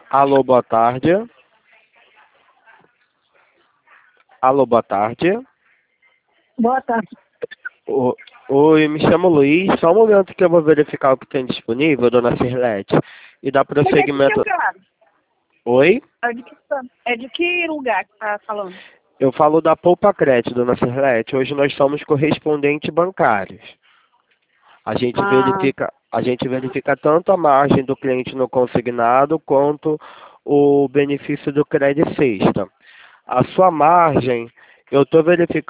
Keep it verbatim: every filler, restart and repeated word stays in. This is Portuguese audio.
Alô, boa tarde. Alô, boa tarde. Boa tarde. O- Oi, me chamo Luiz. Só um momento que eu vou verificar o que tem disponível, dona Cirlete. E dar Você é de que prosseguimento. lugar? Oi? É de que, é de que lugar que tá falando? Eu falo da Poupa Crédito, dona Cirlete. Hoje nós somos correspondentes bancários. A gente Ah, verifica, a gente verifica tanto a margem do cliente no consignado quanto o benefício do crédito sexta. A sua margem, eu estou verificando